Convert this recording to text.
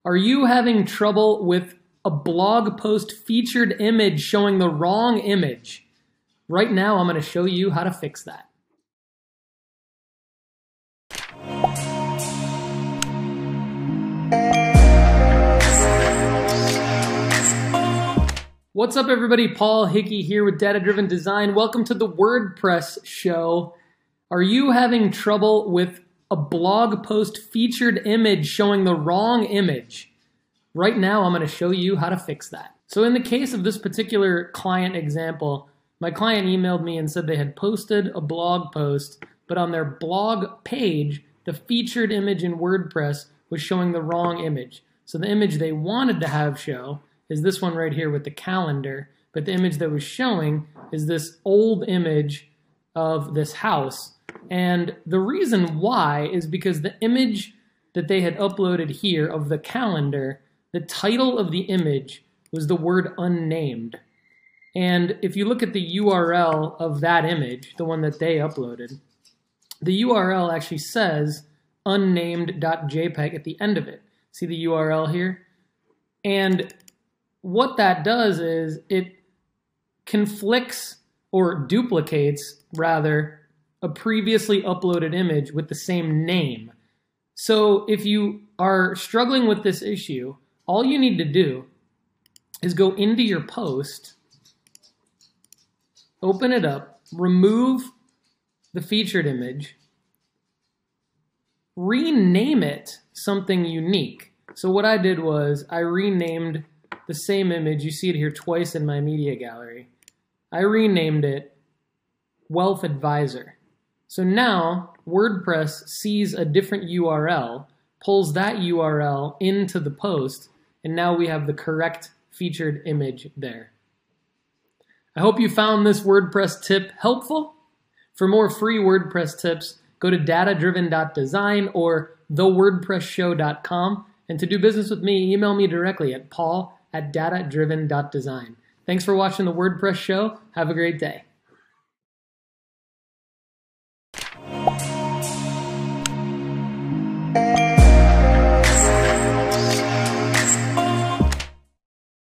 Are you having trouble with a blog post featured image showing the wrong image? Right now, I'm going to show you how to fix that. What's up, everybody? Paul Hickey here with Data Driven Design. Welcome to the WordPress show. Are you having trouble with a blog post featured image showing the wrong image? Right now, I'm going to show you how to fix that. So in the case of this particular client example, my client emailed me and said they had posted a blog post, but on their blog page, the featured image in WordPress was showing the wrong image. So the image they wanted to have show is this one right here with the calendar, but the image that was showing is this old image of this house. And the reason why is because the image that they had uploaded here of the calendar, the title of the image was the word unnamed. And if you look at the URL of that image, the one that they uploaded, the URL actually says unnamed.jpg at the end of it. See the URL here? And what that does is it conflicts or duplicates, rather, a previously uploaded image with the same name. So if you are struggling with this issue, all you need to do is go into your post, open it up, remove the featured image, rename it something unique. So what I did was I renamed the same image, you see it here twice in my media gallery. I renamed it Wealth Advisor. So now WordPress sees a different URL, pulls that URL into the post, and now we have the correct featured image there. I hope you found this WordPress tip helpful. For more free WordPress tips, go to datadriven.design or thewordpressshow.com. And to do business with me, email me directly at paul@datadriven.design. Thanks for watching the WordPress show. Have a great day.